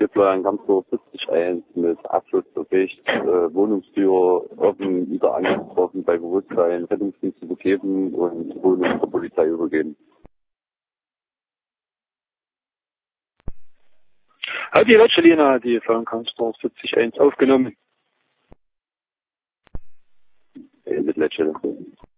Florian Gamsdorf 70-1 mit Abschlussbericht, Wohnungstür offen, wieder angetroffen, bei Bewusstsein Rettungsdienst übergeben und Wohnung zur Polizei übergeben. Hat die Latschelina die Florian Gamsdorf 70-1 aufgenommen? Mit Latschelina.